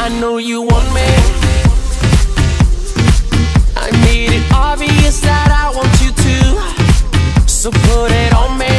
I know you want me. I made it obvious that I want you to, so put it on me.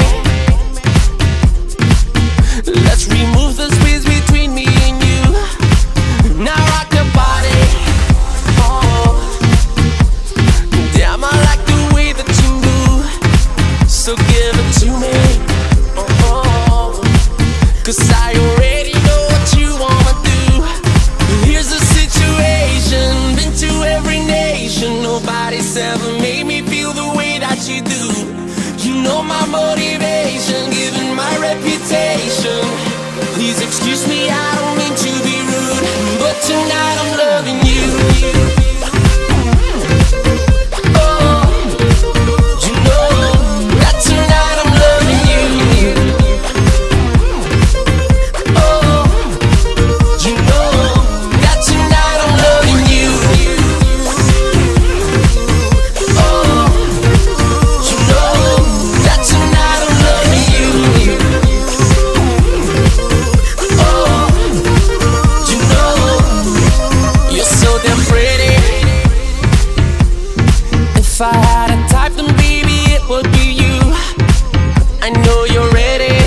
Let's remove the space between me and you. Now rock your body. Oh, damn, I like the way that you move, so give it to me. Oh, 'cause I already know what you wanna do. Here's the situation, been to every nation. Nobody's ever made me feel the way that you do. You know my motivation, given my reputation. Please excuse me, I don't mean to be rude, but tonight I'm loving you. Oh, you know that tonight I'm loving you. Oh, you know that tonight I'm loving you. Oh, you know that tonight I'm loving you. Oh, you know you're so damn pretty. If I had a type, then baby it would be you. I know you're ready.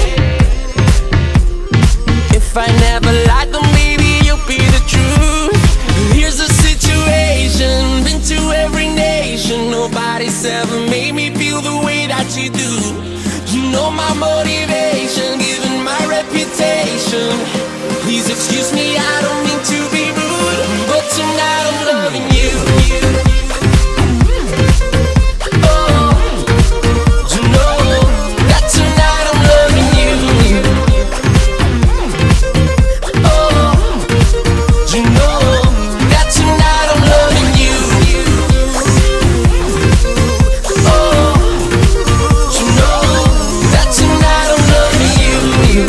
If I never lied, then baby you'll be the truth. Here's the situation, been to every nation. Nobody's ever made me feel the way that you do. You know my motivation, given my reputation. Please excuse me, I don't mean to be rude, but tonight I'm loving you. Oh, you know that tonight I'm loving you. Oh, you know that tonight I'm loving you. Oh, you know that tonight I'm loving you.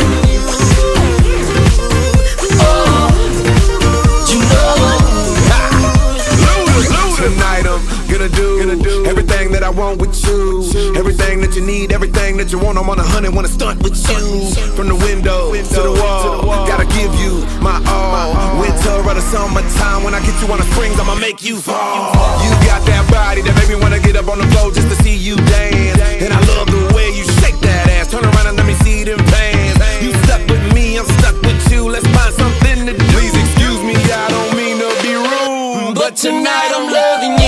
Oh, you know. Tonight I'm gonna do everything that I want with you. Everything that you need, everything that you want. I'm on 100, wanna stunt with you. From the window to the wall, gotta give you my all. Winter or the summertime, when I get you on the springs, I'ma make you fall. You got that body that make me wanna get up on the floor just to see you dance. And I love the way you shake that ass. Turn around and let me see them pants. You stuck with me, I'm stuck with you. Let's find something to do. Please excuse me, I don't mean to be rude, But tonight I'm loving you.